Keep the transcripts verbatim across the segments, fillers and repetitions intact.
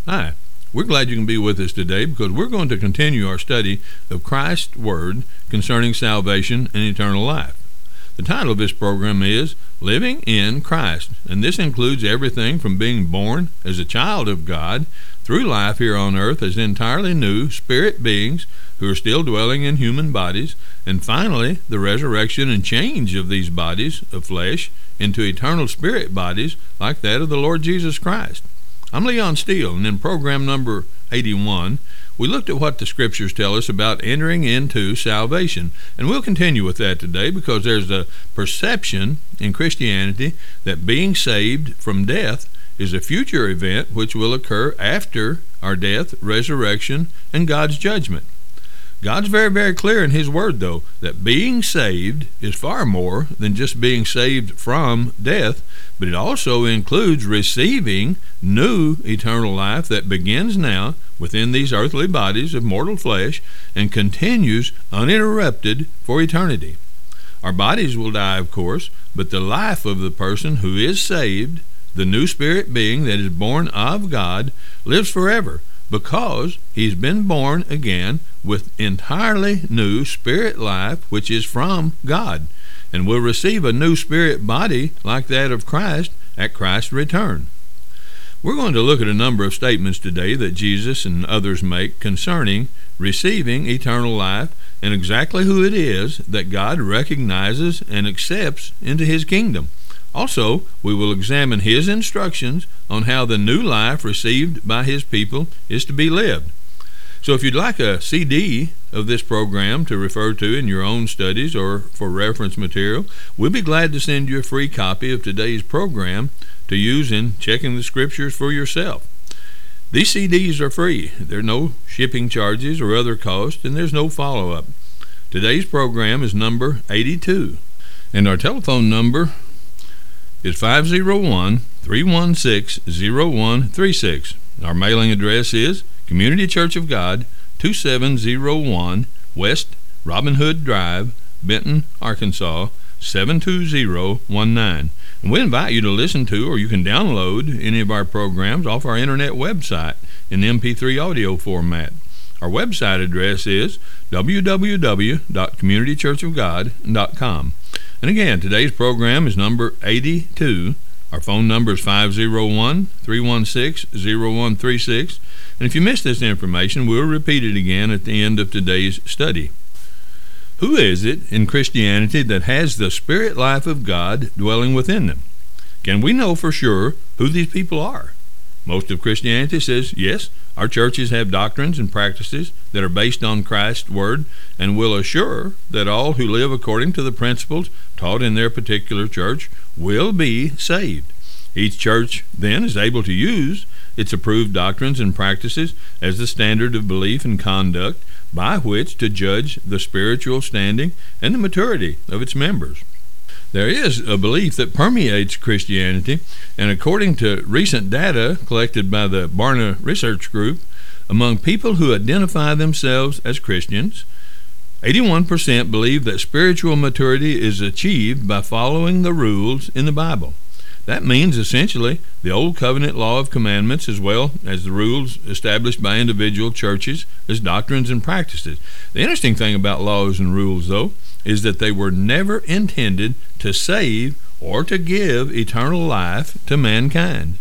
Hi, we're glad you can be with us today because we're going to continue our study of Christ's Word concerning salvation and eternal life. The title of this program is Living in Christ, and this includes everything from being born as a child of God through life here on earth as entirely new spirit beings who are still dwelling in human bodies, and finally the resurrection and change of these bodies of flesh into eternal spirit bodies like that of the Lord Jesus Christ. I'm Leon Steele, and in program number eighty-one, we looked at what the Scriptures tell us about entering into salvation. And we'll continue with that today because there's a perception in Christianity that being saved from death is a future event which will occur after our death, resurrection, and God's judgment. God's very, very clear in His Word, though, that being saved is far more than just being saved from death, but it also includes receiving new eternal life that begins now within these earthly bodies of mortal flesh and continues uninterrupted for eternity. Our bodies will die, of course, but the life of the person who is saved, the new spirit being that is born of God, lives forever, because he's been born again with entirely new spirit life, which is from God, and will receive a new spirit body like that of Christ at Christ's return. We're going to look at a number of statements today that Jesus and others make concerning receiving eternal life and exactly who it is that God recognizes and accepts into His kingdom. Also, we will examine His instructions on how the new life received by His people is to be lived. So if you'd like a C D of this program to refer to in your own studies or for reference material, we'll be glad to send you a free copy of today's program to use in checking the Scriptures for yourself. These C Ds are free. There are no shipping charges or other costs, and there's no follow-up. Today's program is number eighty-two, and our telephone number is five oh one, three one six, oh one three six. Our mailing address is Community Church of God, two seven oh one West Robin Hood Drive, Benton, Arkansas, seven two zero one nine. And we invite you to listen to, or you can download any of our programs off our internet website in M P three audio format. Our website address is w w w dot community church of god dot com. And again, today's program is number eighty-two. Our phone number is five oh one, three one six, oh one three six. And if you missed this information, we'll repeat it again at the end of today's study. Who is it in Christianity that has the spirit life of God dwelling within them? Can we know for sure who these people are? Most of Christianity says, yes, our churches have doctrines and practices that are based on Christ's Word and will assure that all who live according to the principles taught in their particular church will be saved. Each church, then, is able to use its approved doctrines and practices as the standard of belief and conduct by which to judge the spiritual standing and the maturity of its members. There is a belief that permeates Christianity, and according to recent data collected by the Barna Research Group, among people who identify themselves as Christians, eighty-one percent believe that spiritual maturity is achieved by following the rules in the Bible. That means essentially the Old Covenant law of commandments as well as the rules established by individual churches as doctrines and practices. The interesting thing about laws and rules, though, is that they were never intended to save or to give eternal life to mankind.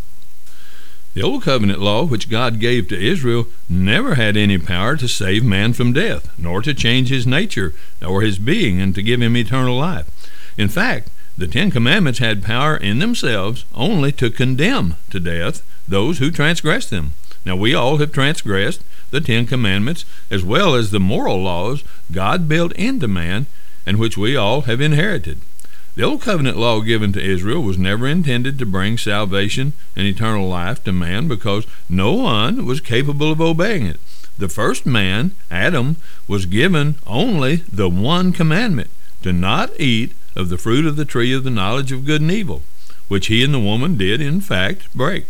The Old Covenant law, which God gave to Israel, never had any power to save man from death, nor to change his nature or his being and to give him eternal life. In fact, the Ten Commandments had power in themselves only to condemn to death those who transgressed them. Now, we all have transgressed the Ten Commandments as well as the moral laws God built into man and which we all have inherited. The Old Covenant law given to Israel was never intended to bring salvation and eternal life to man because no one was capable of obeying it. The first man, Adam, was given only the one commandment, to not eat of the fruit of the tree of the knowledge of good and evil, which he and the woman did, in fact, break.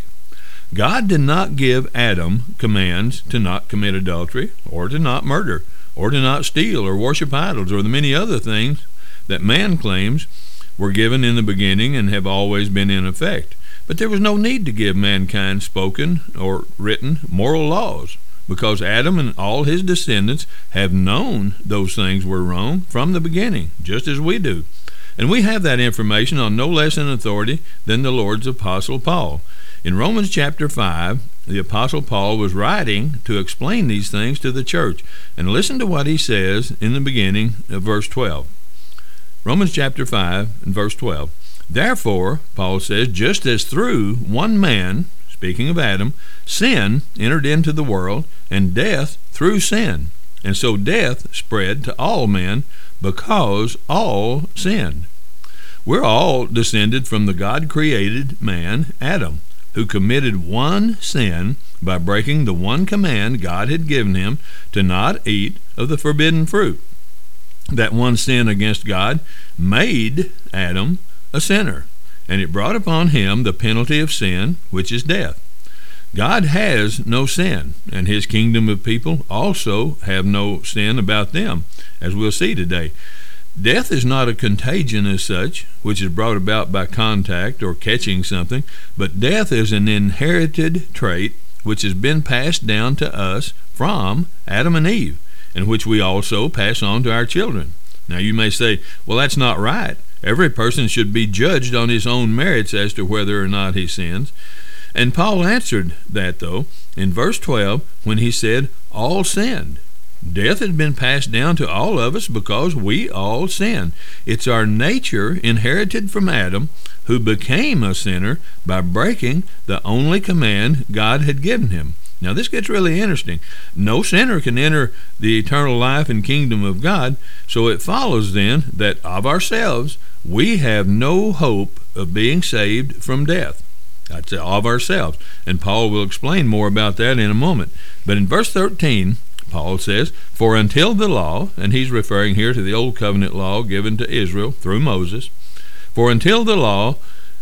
God did not give Adam commands to not commit adultery, or to not murder, or to not steal, or worship idols, or the many other things that man claims were given in the beginning and have always been in effect. But there was no need to give mankind spoken or written moral laws, because Adam and all his descendants have known those things were wrong from the beginning, just as we do. And we have that information on no less an authority than the Lord's Apostle Paul. In Romans chapter five, the Apostle Paul was writing to explain these things to the church. And listen to what he says in the beginning of verse twelve. Romans chapter five and verse twelve. Therefore, Paul says, just as through one man, speaking of Adam, sin entered into the world, and death through sin. And so death spread to all men because all sinned. We're all descended from the God-created man, Adam, who committed one sin by breaking the one command God had given him to not eat of the forbidden fruit. That one sin against God made Adam a sinner, and it brought upon him the penalty of sin, which is death. God has no sin, and his kingdom of people also have no sin about them, as we'll see today. Death is not a contagion as such, which is brought about by contact or catching something, but death is an inherited trait which has been passed down to us from Adam and Eve, and which we also pass on to our children. Now you may say, well, that's not right. Every person should be judged on his own merits as to whether or not he sins. And Paul answered that, though, in verse twelve, when he said, all sinned. Death had been passed down to all of us because we all sin. It's our nature inherited from Adam, who became a sinner by breaking the only command God had given him. Now this gets really interesting. No sinner can enter the eternal life and kingdom of God, so it follows then that of ourselves we have no hope of being saved from death. That's of ourselves, and Paul will explain more about that in a moment. But in verse thirteen, Paul says, for until the law, and he's referring here to the old covenant law given to Israel through Moses, for until the law,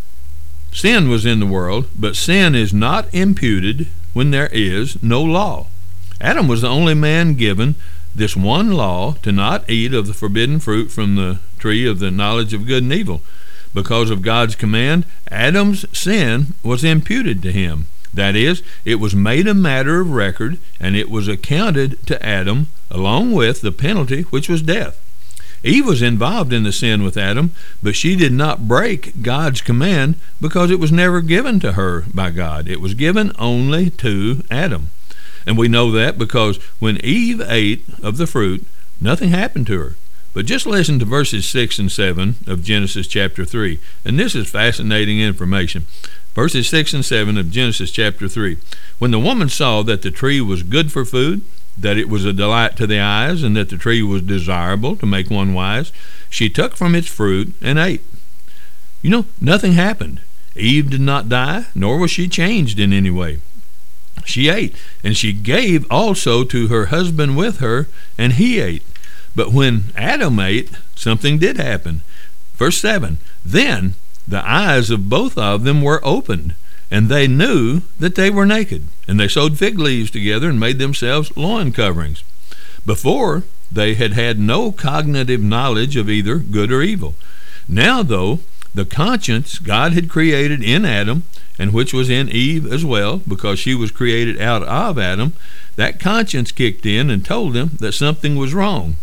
sin was in the world, but sin is not imputed when there is no law. Adam was the only man given this one law to not eat of the forbidden fruit from the tree of the knowledge of good and evil. Because of God's command, Adam's sin was imputed to him. That is, it was made a matter of record, and it was accounted to Adam along with the penalty, which was death. Eve was involved in the sin with Adam, but she did not break God's command because it was never given to her by God. It was given only to Adam. And we know that because when Eve ate of the fruit, nothing happened to her. But just listen to verses six and seven of Genesis chapter three, and this is fascinating information. Verses six and seven of Genesis chapter three. When the woman saw that the tree was good for food, that it was a delight to the eyes, and that the tree was desirable to make one wise, she took from its fruit and ate. You know, nothing happened. Eve did not die, nor was she changed in any way. She ate, and she gave also to her husband with her, and he ate. But when Adam ate, something did happen. Verse seven, then the eyes of both of them were opened, and they knew that they were naked. And they sewed fig leaves together and made themselves loin coverings. Before, they had had no cognitive knowledge of either good or evil. Now, though, the conscience God had created in Adam, and which was in Eve as well, because she was created out of Adam, that conscience kicked in and told them that something was wrong.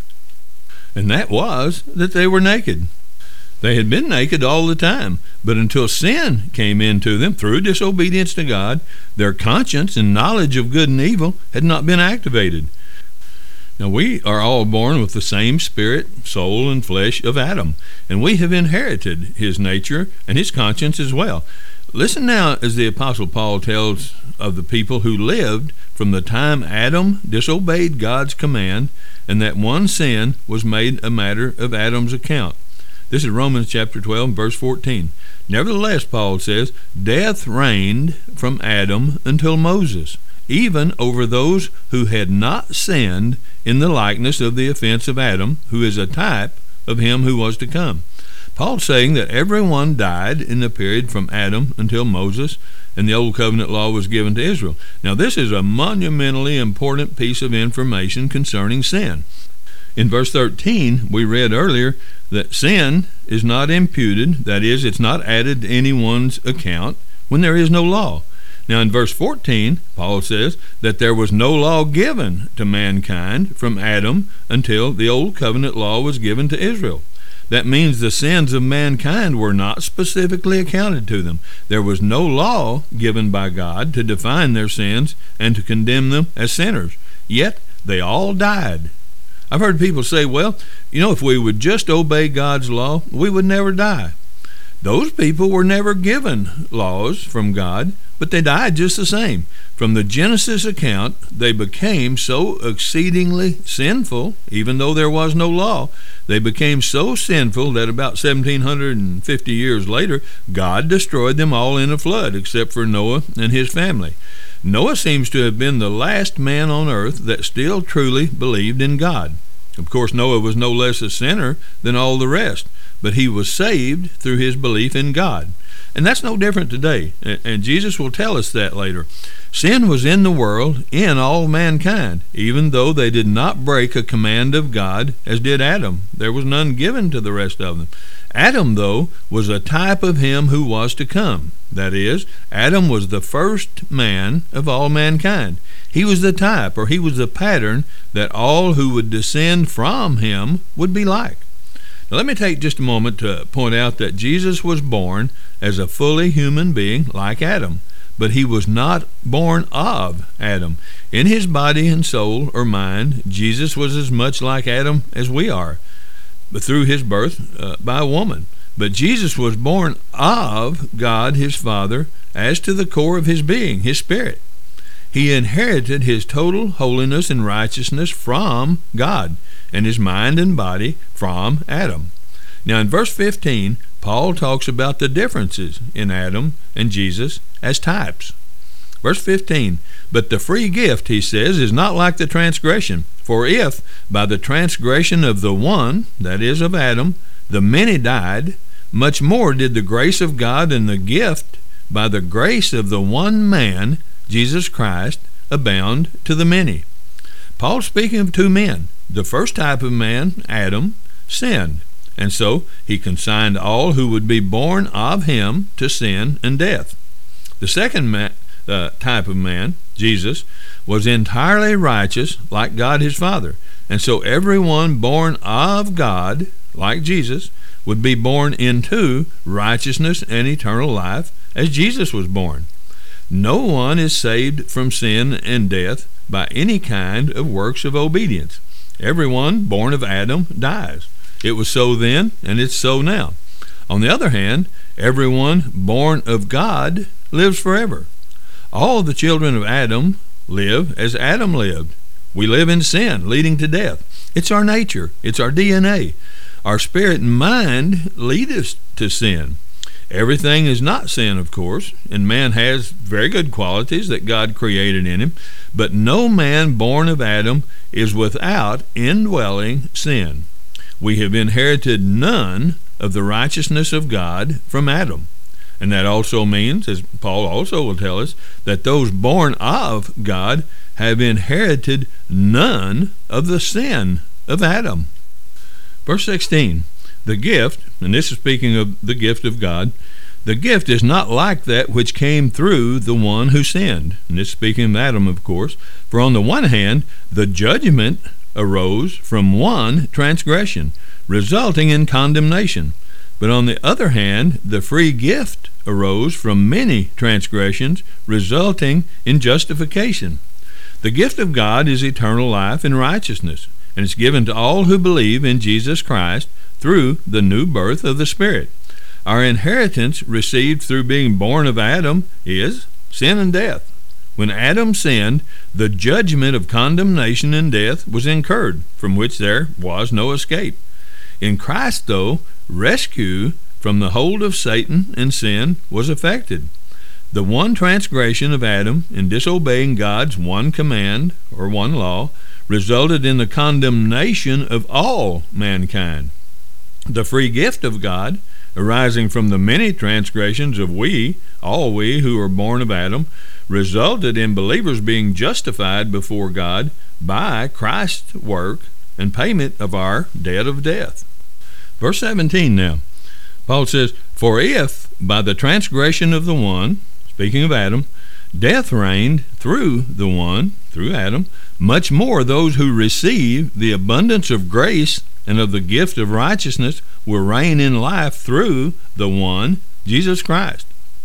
And that was that they were naked. They had been naked all the time, but until sin came into them through disobedience to God, their conscience and knowledge of good and evil had not been activated. Now, we are all born with the same spirit, soul, and flesh of Adam, and we have inherited his nature and his conscience as well. Listen now as the Apostle Paul tells of the people who lived from the time Adam disobeyed God's command, and that one sin was made a matter of Adam's account. This is Romans chapter twelve, verse fourteen. Nevertheless, Paul says, death reigned from Adam until Moses, even over those who had not sinned in the likeness of the offense of Adam, who is a type of him who was to come. Paul's saying that everyone died in the period from Adam until Moses, and the Old Covenant law was given to Israel. Now, this is a monumentally important piece of information concerning sin. In verse thirteen, we read earlier that sin is not imputed, that is, it's not added to anyone's account when there is no law. Now in verse fourteen, Paul says that there was no law given to mankind from Adam until the old covenant law was given to Israel. That means the sins of mankind were not specifically accounted to them. There was no law given by God to define their sins and to condemn them as sinners. Yet they all died. I've heard people say, well, you know, if we would just obey God's law, we would never die. Those people were never given laws from God, but they died just the same. From the Genesis account, they became so exceedingly sinful, even though there was no law. They became so sinful that about seventeen fifty years later, God destroyed them all in a flood, except for Noah and his family. Noah seems to have been the last man on earth that still truly believed in God. Of course, Noah was no less a sinner than all the rest, but he was saved through his belief in God. And that's no different today, and Jesus will tell us that later. Sin was in the world, in all mankind, even though they did not break a command of God, as did Adam. There was none given to the rest of them. Adam, though, was a type of him who was to come. That is, Adam was the first man of all mankind. He was the type, or he was the pattern, that all who would descend from him would be like. Now, let me take just a moment to point out that Jesus was born as a fully human being like Adam, but he was not born of Adam. In his body and soul or mind, Jesus was as much like Adam as we are, but through his birth uh, by a woman. But Jesus was born of God his Father as to the core of his being, his spirit. He inherited his total holiness and righteousness from God, and his mind and body from Adam. Now in verse fifteen, Paul talks about the differences in Adam and Jesus as types. Verse fifteen, but the free gift, he says, is not like the transgression. For if by the transgression of the one, that is of Adam, the many died, much more did the grace of God and the gift by the grace of the one man, Jesus Christ, abound to the many. Paul's speaking of two men. The first type of man, Adam, sinned, and so he consigned all who would be born of him to sin and death. The second ma- uh, type of man, Jesus, was entirely righteous like God his Father, and so everyone born of God, like Jesus, would be born into righteousness and eternal life as Jesus was born. No one is saved from sin and death by any kind of works of obedience. Everyone born of Adam dies. It was so then, and it's so now. On the other hand, everyone born of God lives forever. All the children of Adam live as Adam lived. We live in sin, leading to death. It's our nature. It's our D N A. Our spirit and mind lead us to sin. Everything is not sin, of course, and man has very good qualities that God created in him, but no man born of Adam is without indwelling sin. We have inherited none of the righteousness of God from Adam. And that also means, as Paul also will tell us, that those born of God have inherited none of the sin of Adam. Verse sixteen, the gift, and this is speaking of the gift of God, the gift is not like that which came through the one who sinned. And this is speaking of Adam, of course. For on the one hand, the judgment arose from one transgression, resulting in condemnation. But on the other hand, the free gift arose from many transgressions, resulting in justification. The gift of God is eternal life and righteousness, and it's given to all who believe in Jesus Christ through the new birth of the Spirit. Our inheritance received through being born of Adam is sin and death. When Adam sinned, the judgment of condemnation and death was incurred, from which there was no escape. In Christ, though, rescue from the hold of Satan and sin was effected. The one transgression of Adam in disobeying God's one command or one law resulted in the condemnation of all mankind. The free gift of God, arising from the many transgressions of we, all we who are born of Adam, resulted in believers being justified before God by Christ's work and payment of our debt of death. Verse seventeen now. Paul says, "For if by the transgression of the one," speaking of Adam, "death reigned through the one," through Adam, "much more those who receive the abundance of grace and of the gift of righteousness will reign in life through the one, Jesus Christ."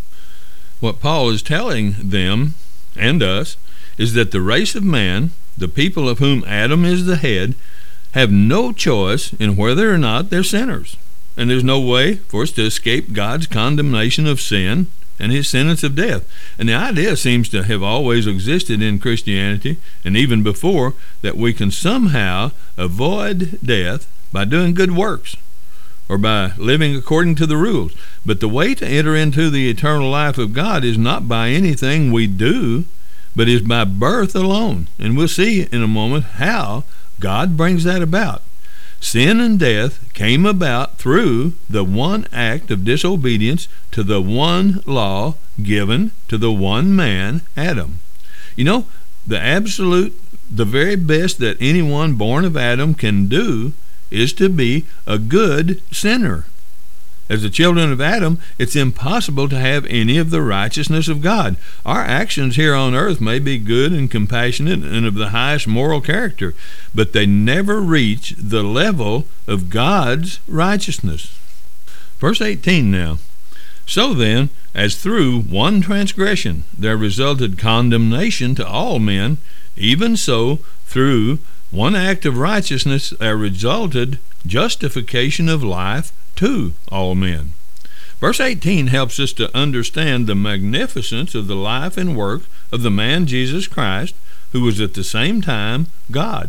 What Paul is telling them and us is that the race of man, the people of whom Adam is the head, have no choice in whether or not they're sinners. And there's no way for us to escape God's condemnation of sin and his sentence of death. And the idea seems to have always existed in Christianity, and even before, that we can somehow avoid death by doing good works or by living according to the rules. But the way to enter into the eternal life of God is not by anything we do, but is by birth alone. And we'll see in a moment how God brings that about. Sin and death came about through the one act of disobedience to the one law given to the one man, Adam. You know, the absolute, the very best that anyone born of Adam can do is to be a good sinner. As the children of Adam, it's impossible to have any of the righteousness of God. Our actions here on earth may be good and compassionate and of the highest moral character, but they never reach the level of God's righteousness. Verse eighteen now. "So then, as through one transgression there resulted condemnation to all men, even so through one act of righteousness there resulted justification of life to all men." Verse eighteen helps us to understand the magnificence of the life and work of the man Jesus Christ, who was at the same time God.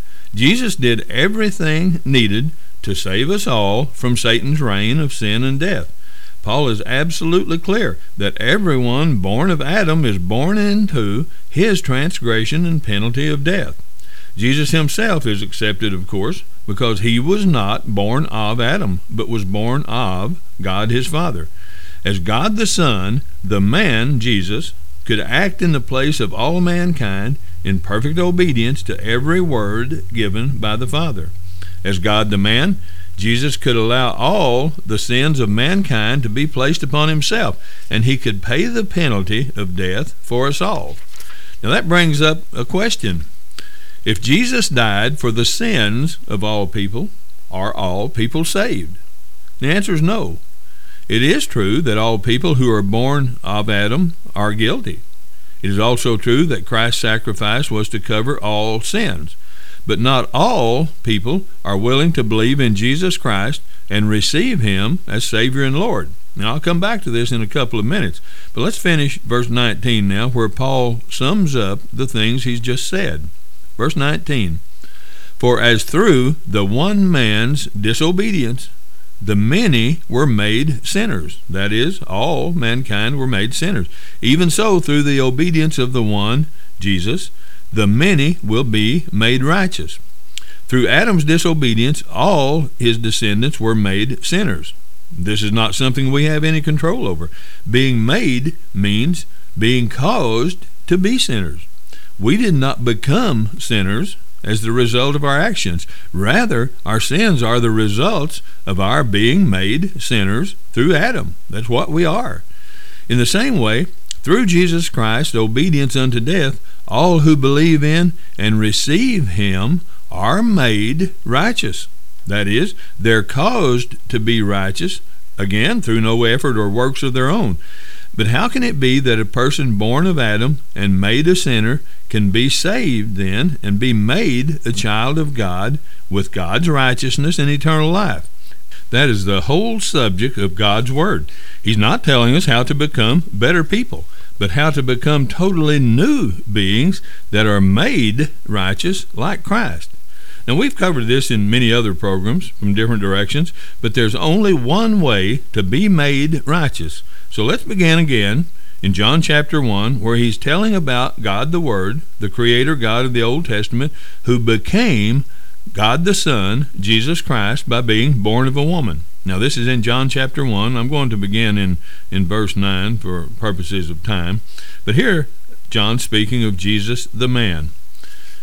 Jesus did everything needed to save us all from Satan's reign of sin and death. Paul is absolutely clear that everyone born of Adam is born into his transgression and penalty of death. Jesus himself is accepted, of course, because he was not born of Adam, but was born of God his Father. As God the Son, the man, Jesus, could act in the place of all mankind in perfect obedience to every word given by the Father. As God the man, Jesus could allow all the sins of mankind to be placed upon himself, and he could pay the penalty of death for us all. Now that brings up a question. If Jesus died for the sins of all people, are all people saved? The answer is no. It is true that all people who are born of Adam are guilty. It is also true that Christ's sacrifice was to cover all sins. But not all people are willing to believe in Jesus Christ and receive him as Savior and Lord. Now, I'll come back to this in a couple of minutes. But let's finish verse nineteen now, where Paul sums up the things he's just said. Verse nineteen, "For as through the one man's disobedience the many were made sinners," that is, all mankind were made sinners, "even so through the obedience of the one, Jesus, the many will be made righteous." Through Adam's disobedience, all his descendants were made sinners. This is not something we have any control over. Being made means being caused to be sinners. We did not become sinners as the result of our actions. Rather, our sins are the results of our being made sinners through Adam. That's what we are. In the same way, through Jesus Christ's obedience unto death, all who believe in and receive him are made righteous. That is, they're caused to be righteous, again, through no effort or works of their own. But how can it be that a person born of Adam and made a sinner can be saved then and be made a child of God with God's righteousness and eternal life? That is the whole subject of God's Word. He's not telling us how to become better people, but how to become totally new beings that are made righteous like Christ. Now, we've covered this in many other programs from different directions, but there's only one way to be made righteous. So let's begin again in John chapter one, where he's telling about God the Word, the Creator God of the Old Testament, who became God the Son, Jesus Christ, by being born of a woman. Now, this is in John chapter one. I'm going to begin in, in verse nine for purposes of time. But here, John speaking of Jesus the man.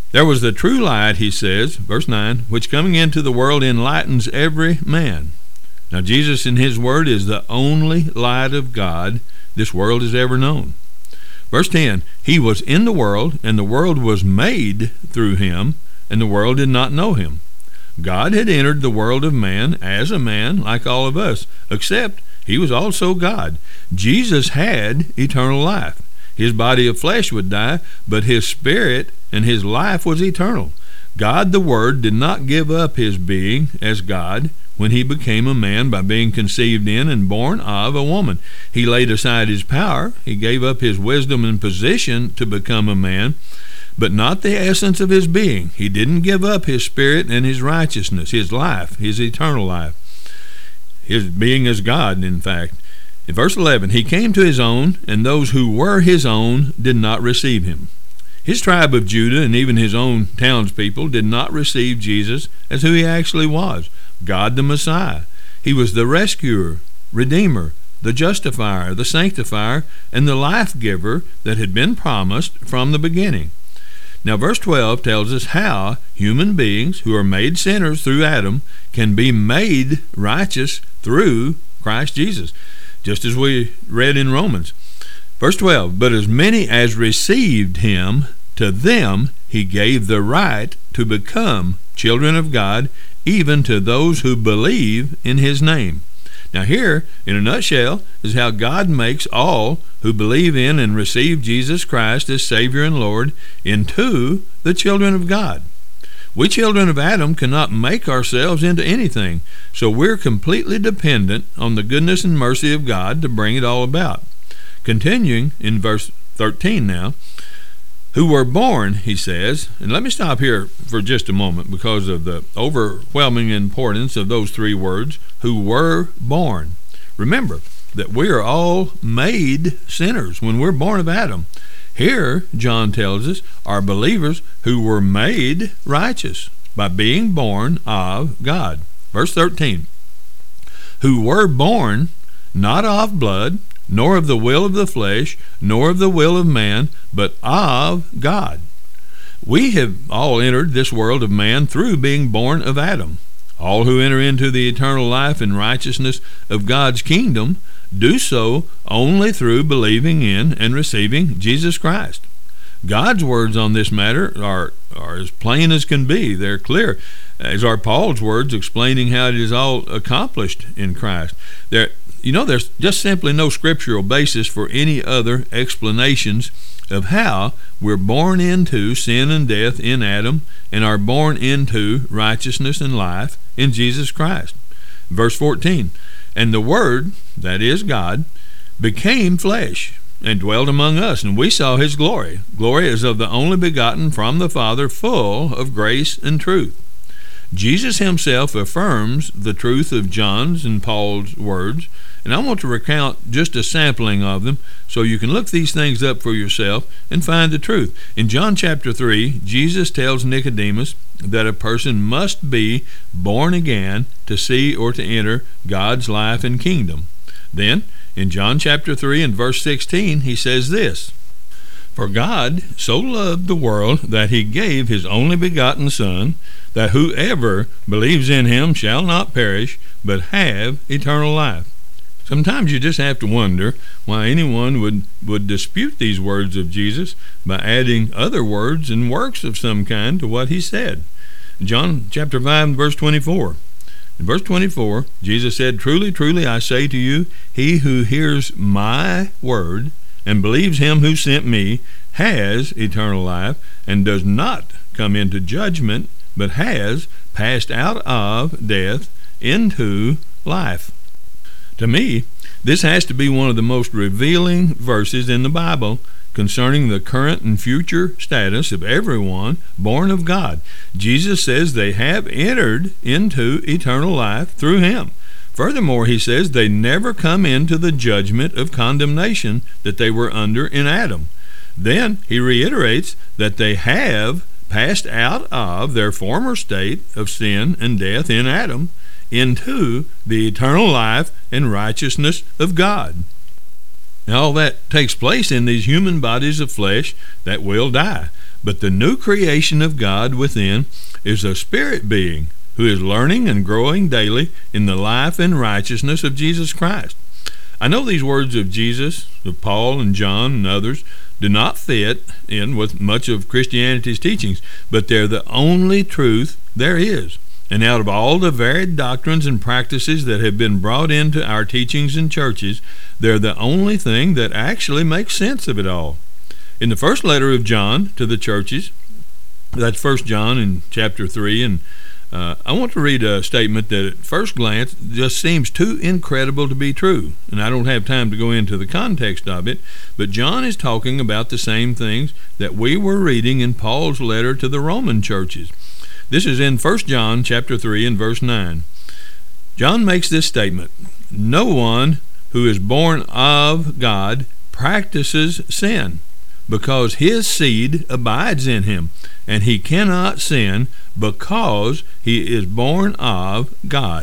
There was the true light, he says, verse nine, which coming into the world enlightens every man. Now, Jesus in his word is the only light of God this world has ever known. Verse ten, he was in the world, and the world was made through him, and the world did not know him. God had entered the world of man as a man like all of us, except he was also God. Jesus had eternal life. His body of flesh would die, but his spirit and his life was eternal. God the Word did not give up his being as God when he became a man by being conceived in and born of a woman. He laid aside his power. He gave up his wisdom and position to become a man, but not the essence of his being. He didn't give up his spirit and his righteousness, his life, his eternal life, his being as God, in fact. In verse eleven, he came to his own, and those who were his own did not receive him. His tribe of Judah and even his own townspeople did not receive Jesus as who he actually was, God the Messiah. He was the rescuer, redeemer, the justifier, the sanctifier, and the life giver that had been promised from the beginning. Now, verse twelve tells us how human beings who are made sinners through Adam can be made righteous through Christ Jesus, just as we read in Romans. Verse twelve, but as many as received him, to them he gave the right to become children of God, even to those who believe in his name. Now here, in a nutshell, is how God makes all who believe in and receive Jesus Christ as Savior and Lord into the children of God. We children of Adam cannot make ourselves into anything, so we're completely dependent on the goodness and mercy of God to bring it all about. Continuing in verse thirteen now, who were born, he says, and let me stop here for just a moment because of the overwhelming importance of those three words, who were born. Remember that we are all made sinners when we're born of Adam. Here, John tells us, are believers who were made righteous by being born of God. Verse thirteen, who were born not of blood, nor of the will of the flesh, nor of the will of man, but of God. We have all entered this world of man through being born of Adam. All who enter into the eternal life and righteousness of God's kingdom do so only through believing in and receiving Jesus Christ. God's words on this matter are, are as plain as can be. They're clear, as are Paul's words explaining how it is all accomplished in Christ. They're You know, there's just simply no scriptural basis for any other explanations of how we're born into sin and death in Adam and are born into righteousness and life in Jesus Christ. Verse fourteen, and the Word, that is God, became flesh and dwelt among us, and we saw his glory. Glory as of the only begotten from the Father, full of grace and truth. Jesus himself affirms the truth of John's and Paul's words, and I want to recount just a sampling of them so you can look these things up for yourself and find the truth. In John chapter three, Jesus tells Nicodemus that a person must be born again to see or to enter God's life and kingdom. Then, in John chapter three and verse sixteen, he says this, for God so loved the world that he gave his only begotten Son, that whoever believes in him shall not perish, but have eternal life. Sometimes you just have to wonder why anyone would, would dispute these words of Jesus by adding other words and works of some kind to what he said. John chapter five, verse twenty-four. In verse twenty-four, Jesus said, truly, truly, I say to you, he who hears my word and believes him who sent me has eternal life and does not come into judgment, but has passed out of death into life. To me, this has to be one of the most revealing verses in the Bible concerning the current and future status of everyone born of God. Jesus says they have entered into eternal life through him. Furthermore, he says they never come into the judgment of condemnation that they were under in Adam. Then he reiterates that they have passed out of their former state of sin and death in Adam into the eternal life and righteousness of God. Now, all that takes place in these human bodies of flesh that will die. But the new creation of God within is a spirit being who is learning and growing daily in the life and righteousness of Jesus Christ. I know these words of Jesus, of Paul and John and others, do not fit in with much of Christianity's teachings, but they're the only truth there is. And out of all the varied doctrines and practices that have been brought into our teachings and churches, they're the only thing that actually makes sense of it all. In the first letter of John to the churches, that's First John in chapter three, and uh, I want to read a statement that at first glance just seems too incredible to be true. And I don't have time to go into the context of it, but John is talking about the same things that we were reading in Paul's letter to the Roman churches. This is in First John chapter three and verse nine. John makes this statement: "No one who is born of God practices sin, because his seed abides in him, and he cannot sin because he is born of God."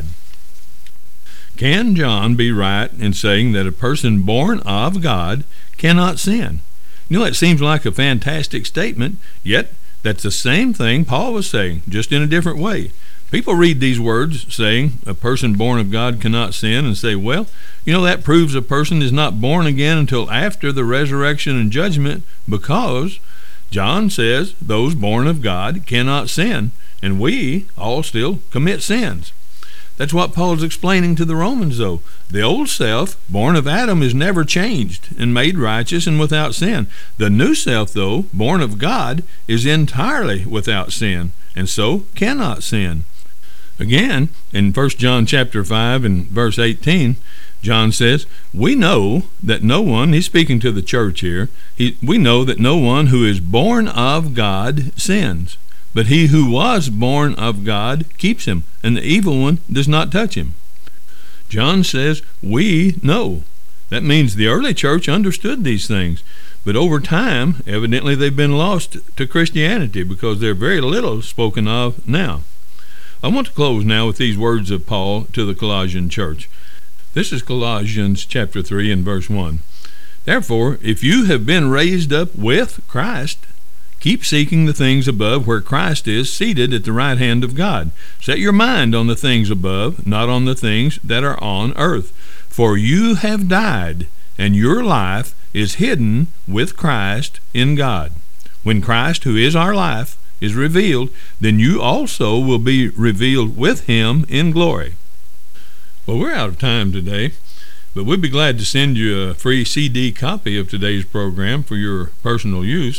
Can John be right in saying that a person born of God cannot sin? You know, it seems like a fantastic statement, yet that's the same thing Paul was saying, just in a different way. People read these words saying a person born of God cannot sin and say, well, you know, that proves a person is not born again until after the resurrection and judgment, because John says those born of God cannot sin, and we all still commit sins. That's what Paul's explaining to the Romans, though. The old self, born of Adam, is never changed and made righteous and without sin. The new self, though, born of God, is entirely without sin, and so cannot sin. Again, in First John chapter five and verse eighteen, John says, we know that no one, he's speaking to the church here, he, we know that no one who is born of God sins. But he who was born of God keeps him, and the evil one does not touch him. John says, we know. That means the early church understood these things. But over time, evidently they've been lost to Christianity, because they're very little spoken of now. I want to close now with these words of Paul to the Colossian church. This is Colossians chapter three and verse one. Therefore, if you have been raised up with Christ, keep seeking the things above, where Christ is seated at the right hand of God. Set your mind on the things above, not on the things that are on earth. For you have died, and your life is hidden with Christ in God. When Christ, who is our life, is revealed, then you also will be revealed with him in glory. Well, we're out of time today, but we'd be glad to send you a free C D copy of today's program for your personal use.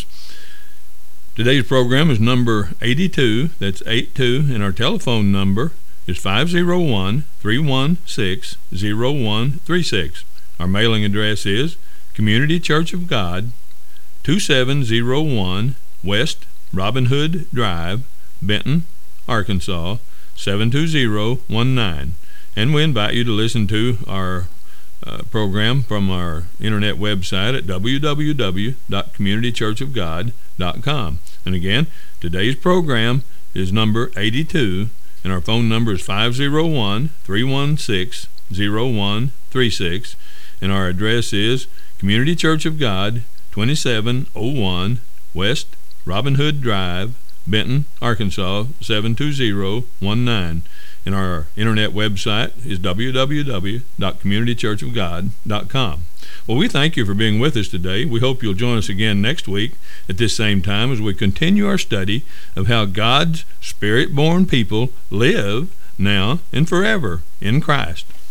Today's program is number eighty-two, that's eighty-two, and our telephone number is five oh one, three one six, oh one three six. Our mailing address is Community Church of God, two seven oh one West Robin Hood Drive, Benton, Arkansas, seven two zero one nine. And we invite you to listen to our uh, program from our internet website at w w w dot community church of god dot com. And again, today's program is number eighty-two, and our phone number is five oh one, three one six, oh one three six, and our address is Community Church of God, twenty-seven oh one West Robin Hood Drive, Benton, Arkansas, seven two zero one nine. And our internet website is w w w dot community church of god dot com. Well, we thank you for being with us today. We hope you'll join us again next week at this same time as we continue our study of how God's Spirit-born people live now and forever in Christ.